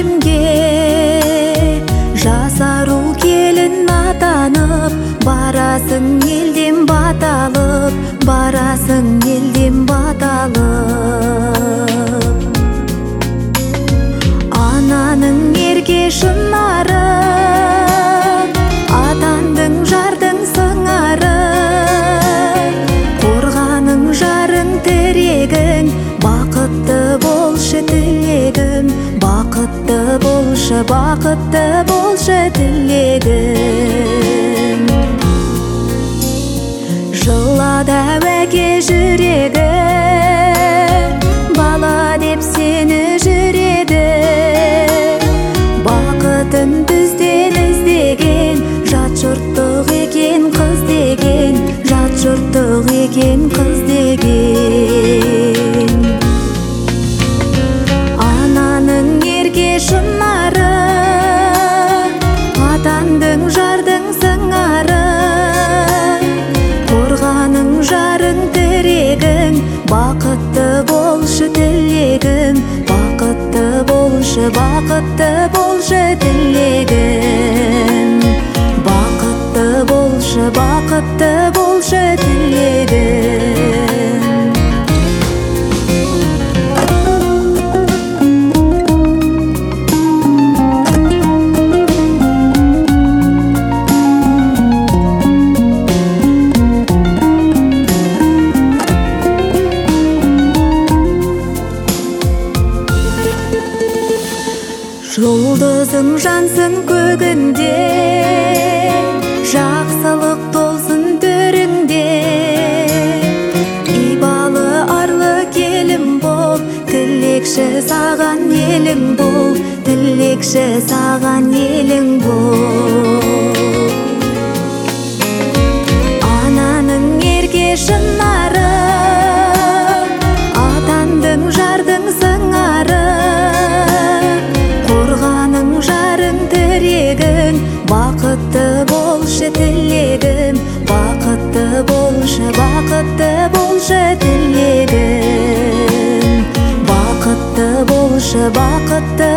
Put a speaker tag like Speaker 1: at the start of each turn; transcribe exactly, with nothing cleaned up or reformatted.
Speaker 1: елімге, жасар ұл келін атанып, барасың елден бат алып, барасың елден бат алып. Ананың ерке шынары, атандың жардың сыңары, қорғаның жарың тірегің, бақытты болшы тілегім, бақытты болшы, бақытты болшы тілегім. Жылады әке жүрегі, бала деп сені жүреді, бақытын бізден іздеген, жат жұрттық екен қыз деген, жат жұрттық екен қыз деген. Ананың ерке шынары, атандың жардың сыңары, қорғаның жарың тірегің, бақытты болшы тілегім, бақытты болшы, бақытты болшы тілегім, бақытты болшы, бақытты болшы тілегім. Жұлдызың жансың көгінде, жақсылық толсын төріңде, ибалы арлы келін бол, тілекші саған елің бол, тілекші саған елің бол. Ананың ерке шынары, атандың жардың сыңары, қорғаның жарың тірегің, бақытты болшы тілегім, бақытты болшы, бақытты болшы тілегім, бақытты болшы, бақытты